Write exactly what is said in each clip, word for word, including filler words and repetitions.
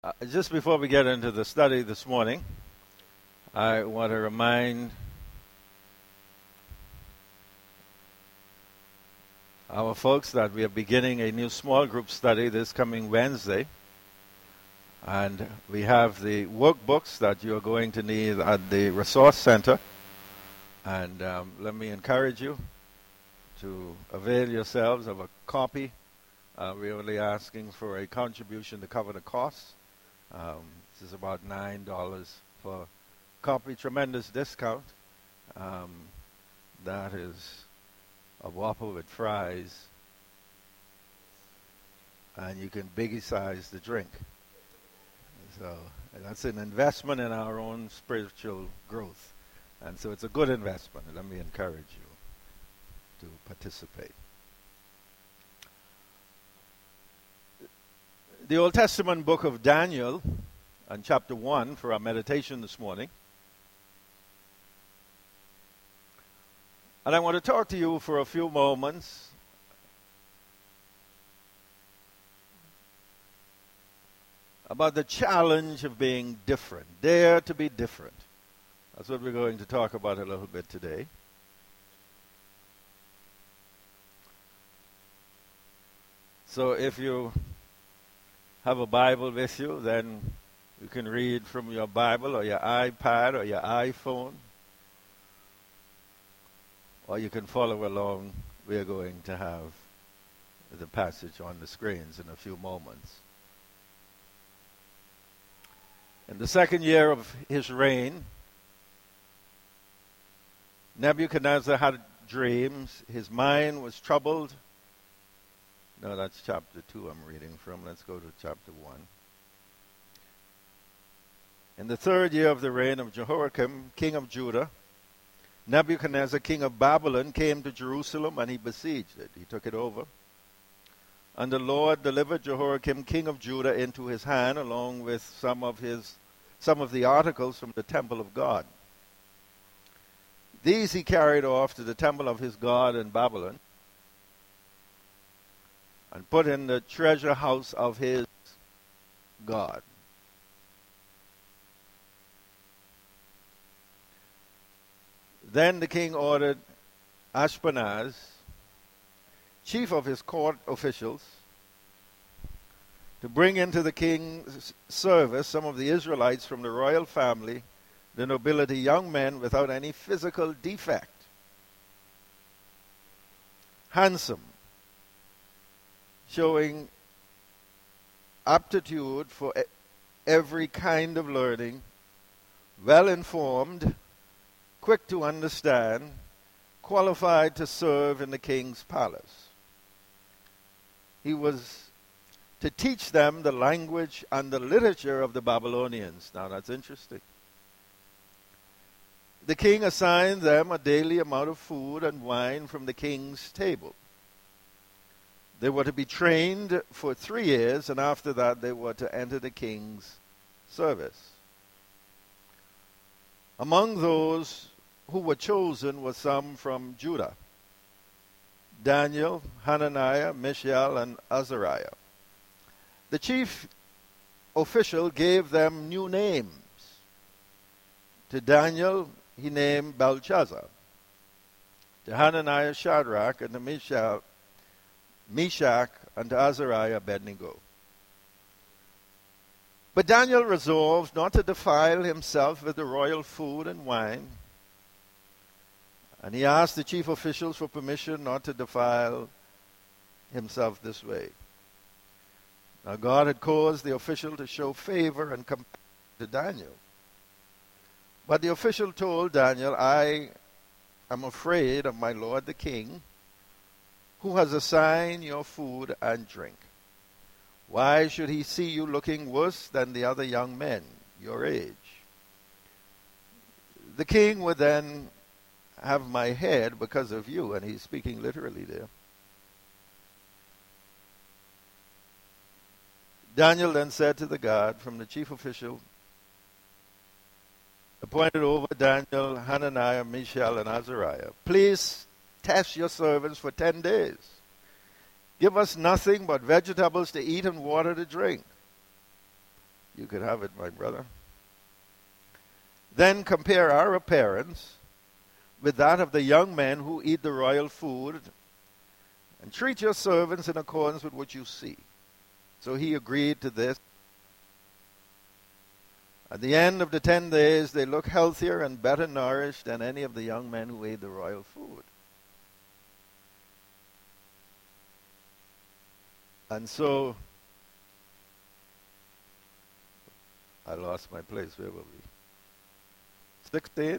Uh, just before we get into the study this morning, I want to remind our folks that we are beginning a new small group study this coming Wednesday. And we have the workbooks that you're going to need at the Resource Center. And um, let me encourage you to avail yourselves of a copy. Uh, we're only asking for a contribution to cover the costs. Um, this is about nine dollars for copy. Tremendous discount. Um, that is a Whopper with fries. And you can biggie size the drink. So that's an investment in our own spiritual growth. And so it's a good investment. Let me encourage you to participate. The Old Testament book of Daniel, and chapter one for our meditation this morning. And I want to talk to you for a few moments about the challenge of being different. Dare to be different. That's what we're going to talk about a little bit today. So if you have a Bible with you, then you can read from your Bible or your iPad or your iPhone. Or you can follow along. We're going to have the passage on the screens in a few moments. In the second year of his reign, Nebuchadnezzar had dreams. His mind was troubled. No, that's chapter two I'm reading from. Let's go to chapter one. In the third year of the reign of Jehoiakim, king of Judah, Nebuchadnezzar, king of Babylon, came to Jerusalem and he besieged it. He took it over. And the Lord delivered Jehoiakim, king of Judah, into his hand, along with some of his some of the articles from the temple of God. These he carried off to the temple of his God in Babylon, and put in the treasure house of his God. Then the king ordered Ashpenaz, chief of his court officials, to bring into the king's service some of the Israelites from the royal family, the nobility, young men without any physical defect, handsome, showing aptitude for every kind of learning, well-informed, quick to understand, qualified to serve in the king's palace. He was to teach them the language and the literature of the Babylonians. Now that's interesting. The king assigned them a daily amount of food and wine from the king's table. They were to be trained for three years, and after that they were to enter the king's service. Among those who were chosen were some from Judah: Daniel, Hananiah, Mishael, and Azariah. The chief official gave them new names. To Daniel he named Belshazzar. To Hananiah, Shadrach, and to Mishael, Meshach, and to Azariah, Abednego. But Daniel resolved not to defile himself with the royal food and wine, and he asked the chief officials for permission not to defile himself this way. Now God had caused the official to show favor and compassion to Daniel. But the official told Daniel, I am afraid of my lord the king, who has assigned your food and drink. Why should he see you looking worse than the other young men your age? The king would then have my head because of you. And he's speaking literally there. Daniel then said to the guard from the chief official, appointed over Daniel, Hananiah, Mishael, and Azariah, please test your servants for ten days. Give us nothing but vegetables to eat and water to drink. You could have it, my brother. Then compare our appearance with that of the young men who eat the royal food, and treat your servants in accordance with what you see. So he agreed to this. At the end of the ten days, they look healthier and better nourished than any of the young men who ate the royal food. And so, I lost my place. Where were we? sixteen?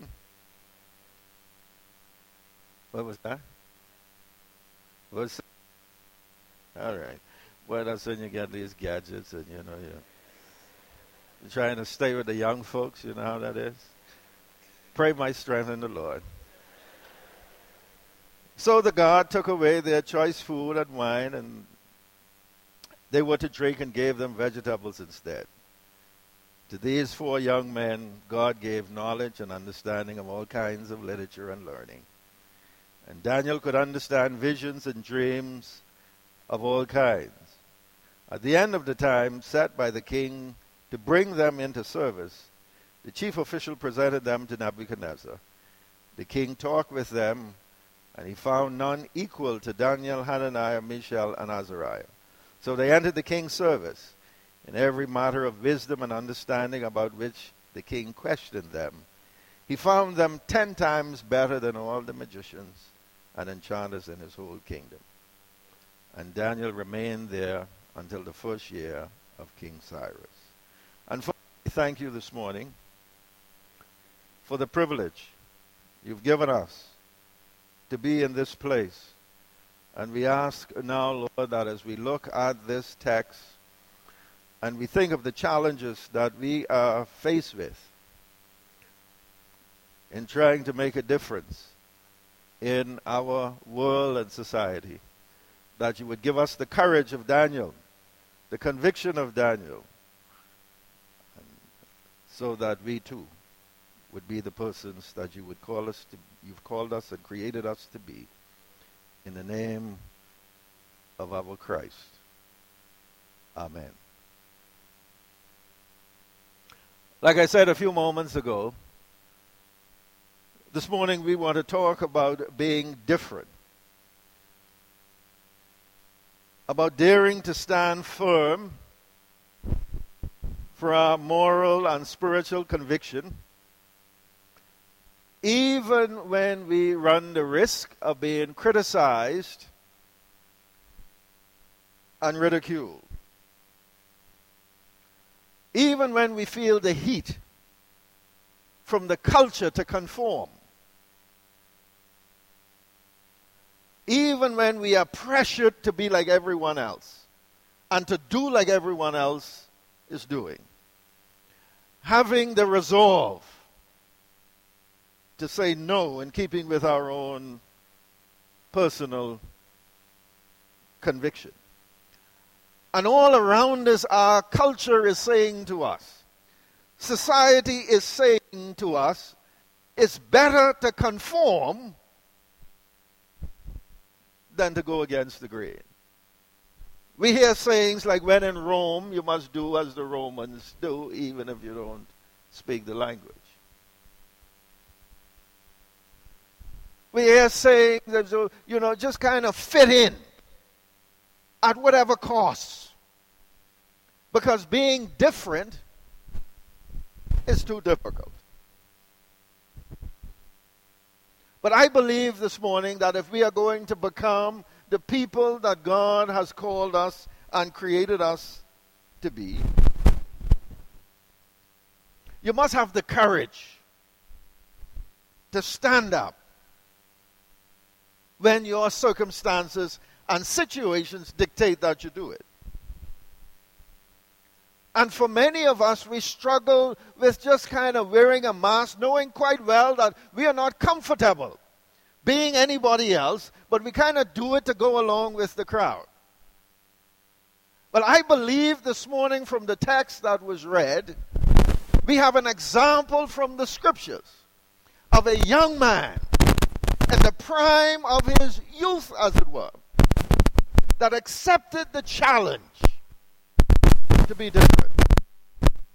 What was that? What was All right. Well, that's when you get these gadgets and, you know, you're, you're trying to stay with the young folks. You know how that is? Pray my strength in the Lord. So the God took away their choice food and wine, and they were to drink, and gave them vegetables instead. To these four young men, God gave knowledge and understanding of all kinds of literature and learning. And Daniel could understand visions and dreams of all kinds. At the end of the time set by the king to bring them into service, the chief official presented them to Nebuchadnezzar. The king talked with them, and he found none equal to Daniel, Hananiah, Mishael, and Azariah. So they entered the king's service in every matter of wisdom and understanding about which the king questioned them. He found them ten times better than all the magicians and enchanters in his whole kingdom. And Daniel remained there until the first year of King Cyrus. And Father, we thank you this morning for the privilege you've given us to be in this place. And we ask now, Lord, that as we look at this text and we think of the challenges that we are faced with in trying to make a difference in our world and society, that you would give us the courage of Daniel, the conviction of Daniel, so that we too would be the persons that you would call us to, you've called us and created us to be, in the name of our Christ. Amen. Like I said a few moments ago, this morning we want to talk about being different, about daring to stand firm for our moral and spiritual conviction, even when we run the risk of being criticized and ridiculed, even when we feel the heat from the culture to conform, even when we are pressured to be like everyone else and to do like everyone else is doing. Having the resolve to say no in keeping with our own personal conviction. And all around us, our culture is saying to us, society is saying to us, it's better to conform than to go against the grain. We hear sayings like, when in Rome, you must do as the Romans do, even if you don't speak the language. We hear sayings that, you know, just kind of fit in at whatever cost. Because being different is too difficult. But I believe this morning that if we are going to become the people that God has called us and created us to be, you must have the courage to stand up when your circumstances and situations dictate that you do it. And for many of us, we struggle with just kind of wearing a mask, knowing quite well that we are not comfortable being anybody else, but we kind of do it to go along with the crowd. But I believe this morning from the text that was read, we have an example from the scriptures of a young man in the prime of his youth, as it were, that accepted the challenge to be different.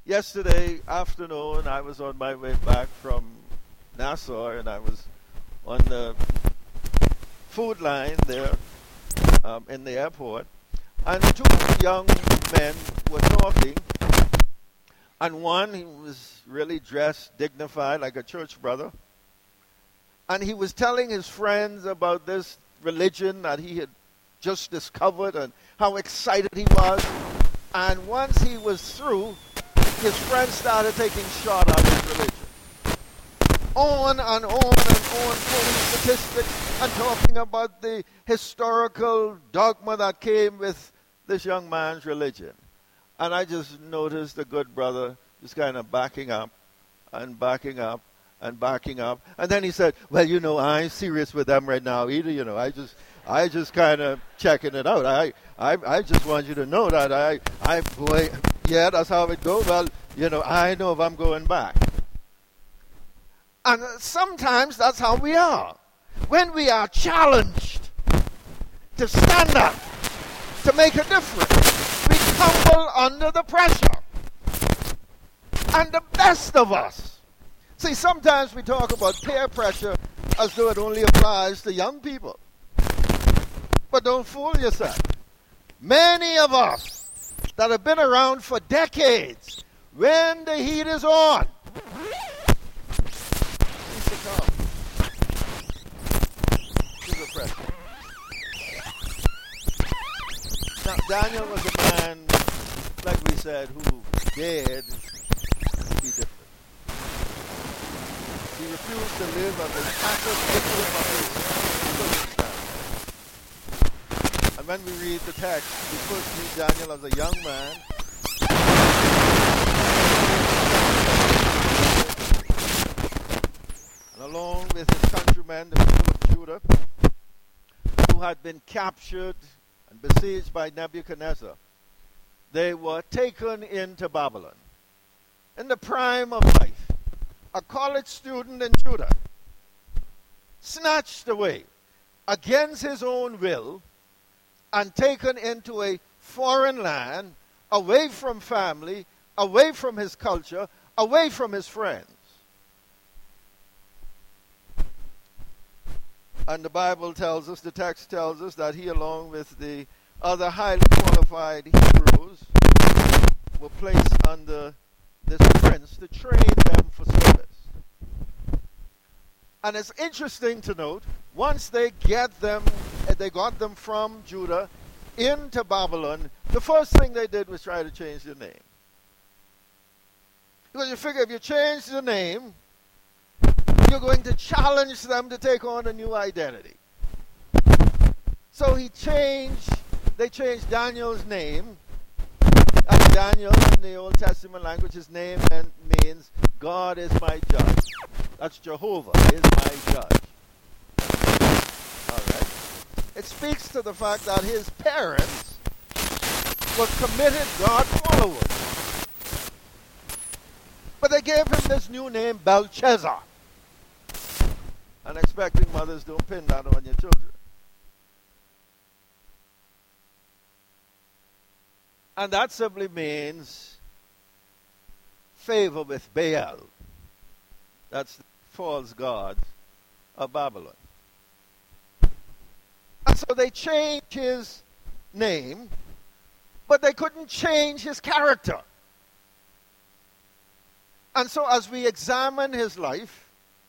yesterday afternoon, I was on my way back from Nassau, and I was on the food line there um, in the airport, and two young men were talking, and one, he was really dressed, dignified, like a church brother, and he was telling his friends about this religion that he had just discovered and how excited he was. And once he was through, his friends started taking shot at his religion. On and on and on, quoting statistics and talking about the historical dogma that came with this young man's religion. And I just noticed the good brother just kind of backing up and backing up and backing up. And then he said, well, you know, I ain't serious with them right now either, you know. I just I just kind of checking it out. I, I I just want you to know that I, I boy, yeah, that's how it goes. Well, you know, I know if I'm going back. And sometimes that's how we are. When we are challenged to stand up, to make a difference, we crumble under the pressure. And the best of us. See, sometimes we talk about peer pressure as though it only applies to young people. But don't fool yourself. Many of us that have been around for decades, when the heat is on, now, Daniel was a man, like we said, who dared to be different. He refused to live under the passive victim of his circumstances. And when we read the text, we first meet Daniel as a young man. And along with his countrymen, the people of Judah, who had been captured and besieged by Nebuchadnezzar, they were taken into Babylon. In the prime of life, a college student in Judah, snatched away against his own will and taken into a foreign land, away from family, away from his culture, away from his friends. And the Bible tells us, the text tells us, that he, along with the other highly qualified Hebrews, were placed under this prince to train them for service. And it's interesting to note, once they get them, they got them from Judah into Babylon, the first thing they did was try to change their name. Because you figure if you change the name, you're going to challenge them to take on a new identity. So he changed, they changed Daniel's name. And Daniel, in the Old Testament language, his name means God is my judge. That's Jehovah is my judge. All right. It speaks to the fact that his parents were committed God followers. But they gave him this new name, Belshazzar. And expecting mothers don't pin that on your children. And that simply means favor with Baal. That's the false gods of Babylon. And so they changed his name, but they couldn't change his character. And so as we examine his life,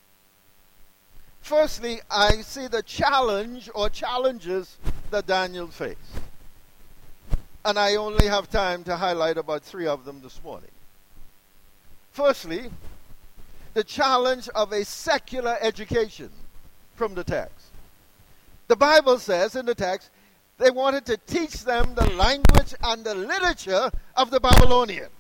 firstly, I see the challenge or challenges that Daniel faced. And I only have time to highlight about three of them this morning. Firstly, the challenge of a secular education from the text. The Bible says in the text, they wanted to teach them the language and the literature of the Babylonians.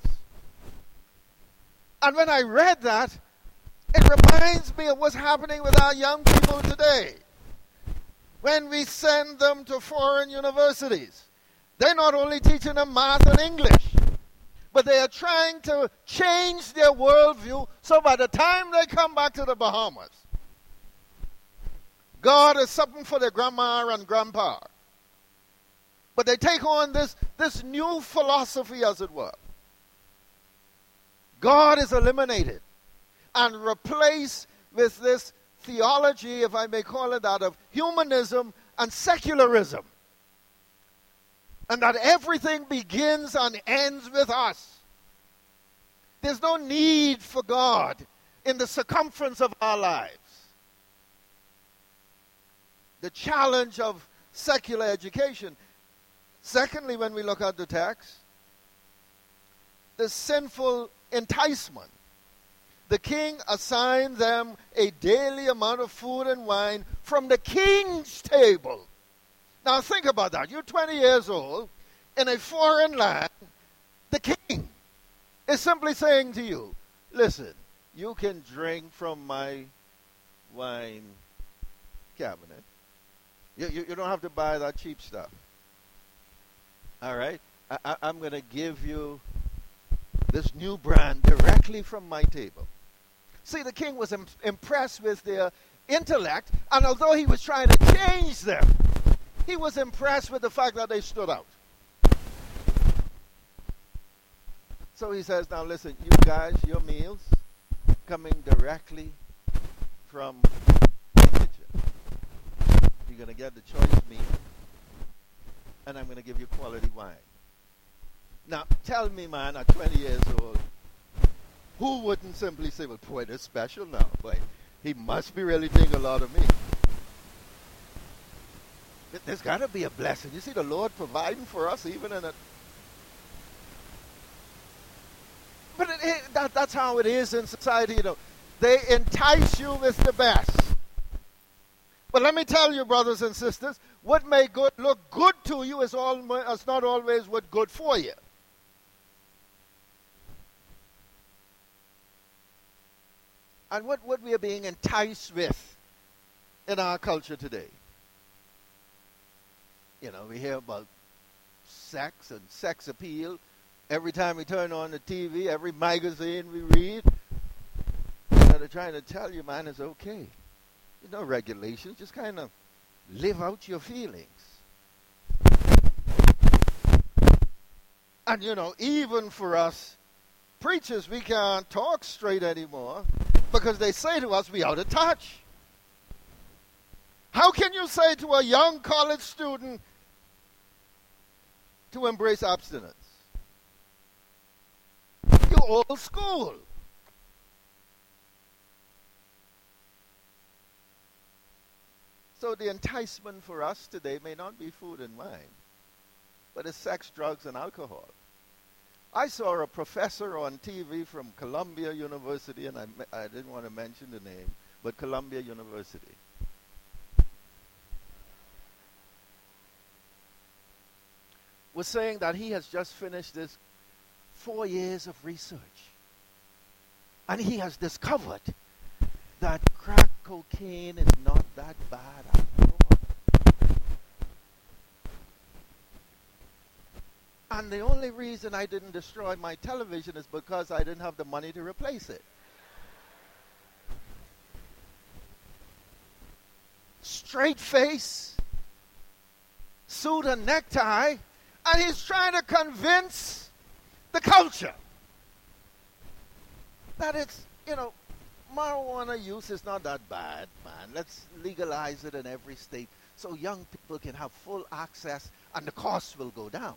And when I read that, it reminds me of what's happening with our young people today. When we send them to foreign universities, they're not only teaching them math and English, but they are trying to change their worldview so by the time they come back to the Bahamas, God is something for their grandma and grandpa. But they take on this, this new philosophy, as it were. God is eliminated and replaced with this theology, if I may call it that, of humanism and secularism. And that everything begins and ends with us. There's no need for God in the circumference of our lives. The challenge of secular education. Secondly, when we look at the text, the sinful enticement. The king assigned them a daily amount of food and wine from the king's table. Now think about that. You're twenty years old in a foreign land. The king is simply saying to you, listen, you can drink from my wine cabinet. You, you, you don't have to buy that cheap stuff. All right? I, I, I'm going to give you this new brand directly from my table. See, the king was im- impressed with their intellect, and although he was trying to change them, he was impressed with the fact that they stood out. So he says, now listen, you guys, your meals coming directly from the kitchen. You're going to get the choice meat, and I'm going to give you quality wine. Now, tell me, man, at twenty years old, who wouldn't simply say, well, boy, that's special now. Boy, he must be really thinking a lot of me. There's got to be a blessing. You see the Lord providing for us even in a... But it, it, that, that's how it is in society, you know. They entice you with the best. But let me tell you, brothers and sisters, what may good, look good to you is, all, is not always what's good for you. And what, what we are being enticed with in our culture today. You know, we hear about sex and sex appeal. Every time we turn on the T V, every magazine we read, you know, they're trying to tell you, man, it's okay. There's no regulations. Just kind of live out your feelings. And, you know, even for us preachers, we can't talk straight anymore because they say to us, we out of touch. How can you say to a young college student to embrace abstinence? You're old school. So the enticement for us today may not be food and wine, but it's sex, drugs, and alcohol. I saw a professor on T V from Columbia University, and I, I didn't want to mention the name, but Columbia University. Was saying that he has just finished this four years of research. And he has discovered that crack cocaine is not that bad after all. And the only reason I didn't destroy my television is because I didn't have the money to replace it. Straight face, suit and necktie, and he's trying to convince the culture that it's, you know, marijuana use is not that bad, man. Let's legalize it in every state so young people can have full access and the costs will go down.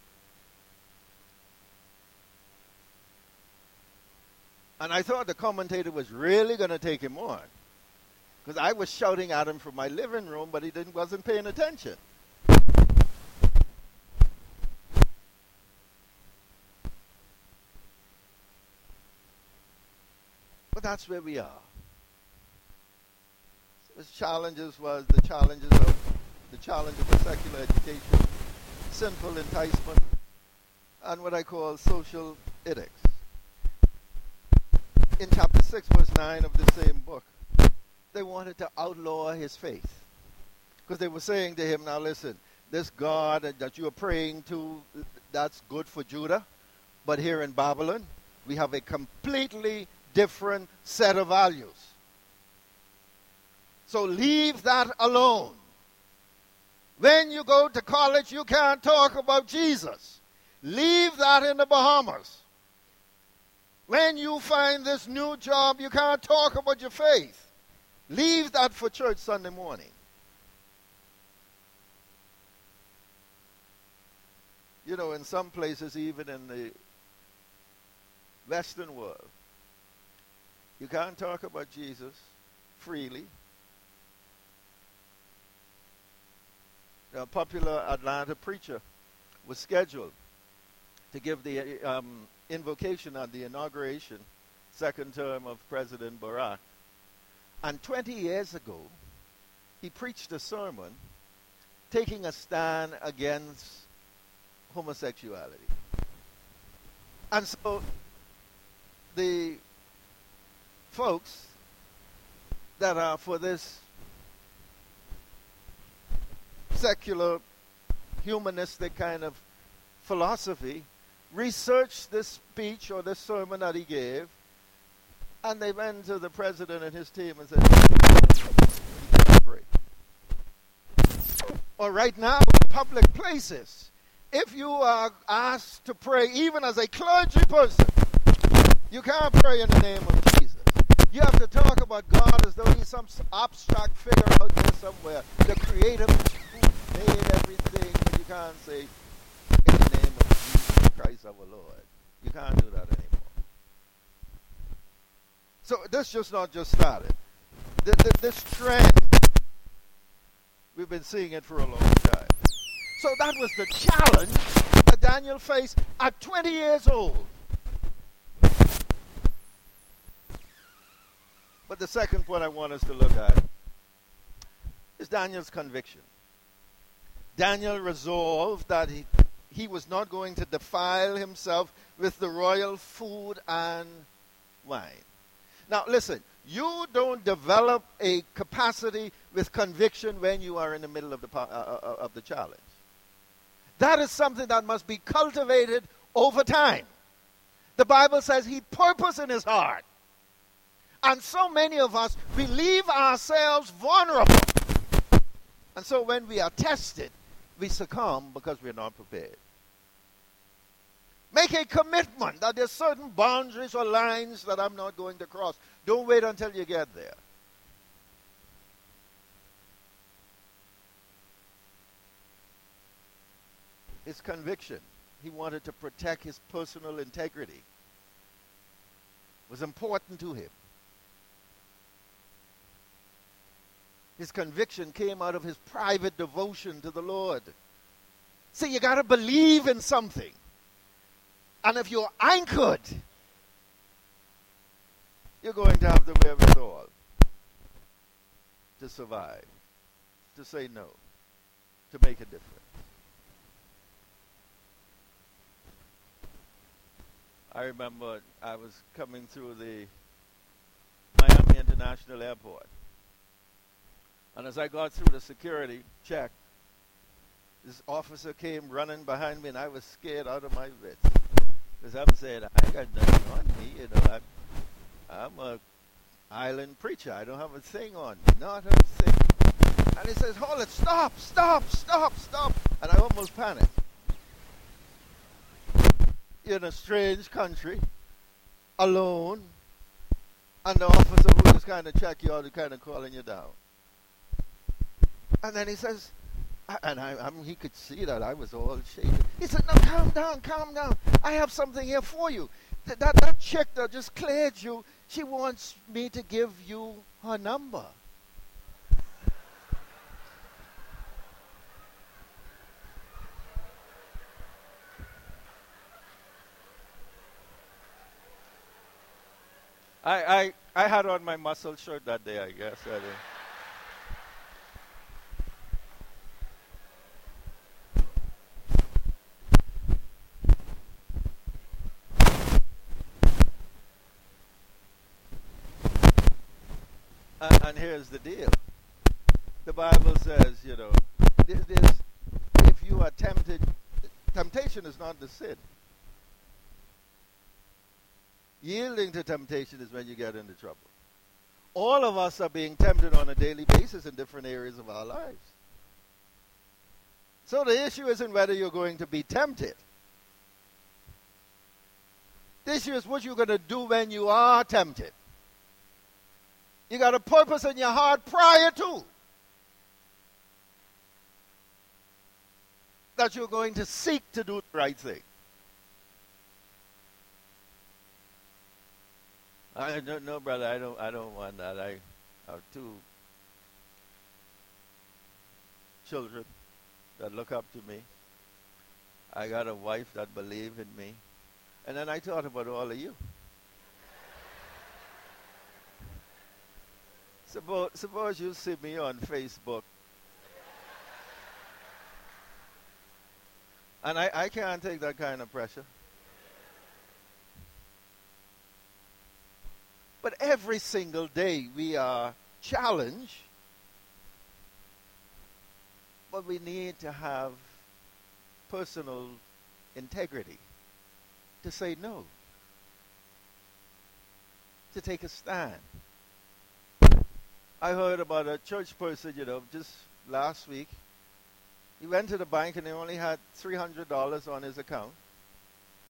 And I thought the commentator was really going to take him on, because I was shouting at him from my living room, but he didn't wasn't paying attention. But that's where we are. So the challenges was the challenges of the challenge of the secular education, sinful enticement, and what I call social edicts. In chapter six, verse nine of the same book, they wanted to outlaw his faith. Because they were saying to him, now listen, this God that you are praying to, that's good for Judah. But here in Babylon, we have a completely different set of values. So leave that alone. When you go to college, you can't talk about Jesus. Leave that in the Bahamas. When you find this new job, you can't talk about your faith. Leave that for church Sunday morning. You know, in some places, even in the Western world, you can't talk about Jesus freely. A popular Atlanta preacher was scheduled to give the um, invocation on the inauguration, second term of President Barack. And twenty years ago, he preached a sermon taking a stand against homosexuality. And so the folks that are for this secular, humanistic kind of philosophy researched this speech or this sermon that he gave, and they went to the president and his team and said, pray. Or right now, in public places, if you are asked to pray, even as a clergy person, you can't pray in the name of Jesus. You have to talk about God as though he's some abstract figure out there somewhere, the creator who made everything, but you can't say, in the name of Jesus Christ our Lord. You can't do that anymore. So this just not just started. This, this trend, we've been seeing it for a long time. So that was the challenge that Daniel faced at twenty years old. But the second point I want us to look at is Daniel's conviction. Daniel resolved that he, he was not going to defile himself with the royal food and wine. Now listen, you don't develop a capacity with conviction when you are in the middle of the, uh, of the challenge. That is something that must be cultivated over time. The Bible says he purposed in his heart. And so many of us, we leave ourselves vulnerable. And so when we are tested, we succumb because we're not prepared. Make a commitment that there's certain boundaries or lines that I'm not going to cross. Don't wait until you get there. His conviction, he wanted to protect his personal integrity, was important to him. His conviction came out of his private devotion to the Lord. See, you got to believe in something. And if you're anchored, you're going to have the wherewithal to survive, to say no, to make a difference. I remember I was coming through the Miami International Airport. And as I got through the security check, this officer came running behind me, and I was scared out of my wits. Because I'm saying, I got nothing on me, you know. I'm, I'm a island preacher. I don't have a thing on me, not a thing. And he says, hold it, stop, stop, stop, stop. And I almost panicked. You're in a strange country, alone, and the officer who just kind of check you out is kind of calling you down. And then he says, and I, I mean, he could see that I was all shaking. He said, no, calm down, calm down. I have something here for you. Th- that, that chick that just cleared you, she wants me to give you her number. I, I, I had on my muscle shirt that day, I guess. I And, and here's the deal. The Bible says, you know, this, this, if you are tempted, temptation is not the sin. Yielding to temptation is when you get into trouble. All of us are being tempted on a daily basis in different areas of our lives. So the issue isn't whether you're going to be tempted. The issue is what you're going to do when you are tempted. You got a purpose in your heart prior to that you're going to seek to do the right thing. I don't know, brother. I don't. I don't want that. I have two children that look up to me. I got a wife that believes in me. And then I thought about all of you. Suppose, suppose you see me on Facebook. And I, I can't take that kind of pressure. But every single day we are challenged. But we need to have personal integrity to say no, to take a stand. I heard about a church person, you know, just last week. He went to the bank and he only had three hundred dollars on his account.